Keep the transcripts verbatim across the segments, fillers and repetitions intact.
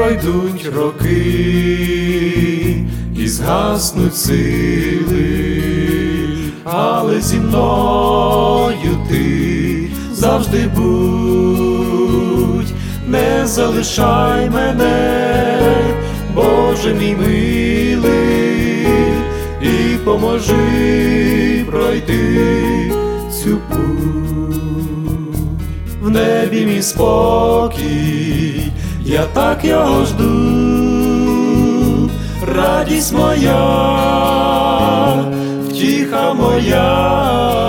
Пройдуть роки і згаснуть сили, але зі мною ти завжди будь, не залишай мене, Боже мій милий, і поможи пройти цю путь. В небі мій спокій, я так його жду, радість моя, втіха моя,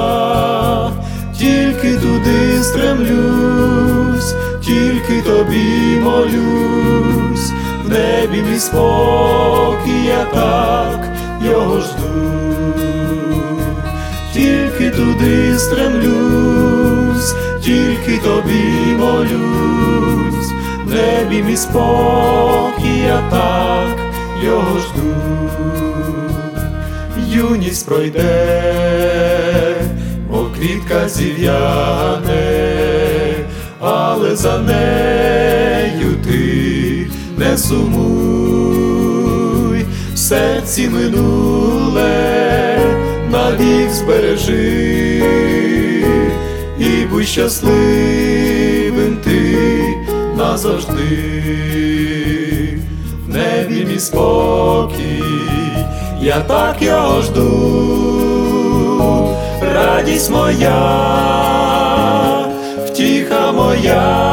тільки туди стремлюсь, тільки тобі молюсь. В небі мій спокій, я так його жду, тільки туди стремлюсь, тільки тобі молюсь. В небі мій спокій, я так його жду. Юність пройде, мов квітка зів'яне, але за нею ти не сумуй. В серці минуле навік збережи, і будь щасливим ти назавжди. В небі мій спокій, я так його жду, радість моя, втіха моя,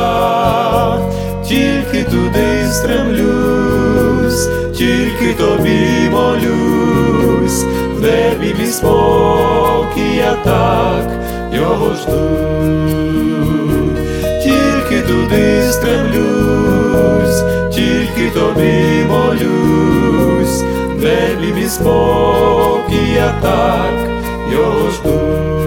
тільки туди стремлюсь, тільки тобі молюсь. В небі мій спокій, я так його жду, тільки туди стремлюсь, тільки тобі молюсь. В небі мій спокій, я так його жду.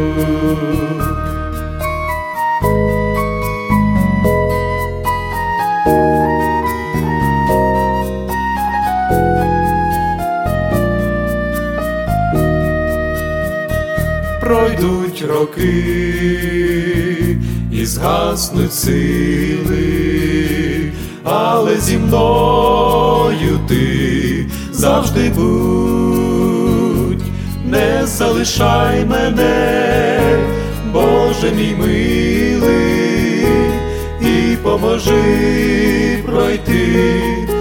Пройдуть роки і згаснуть сили, але зі мною ти завжди будь, не залишай мене, Боже мій милий, і поможи пройти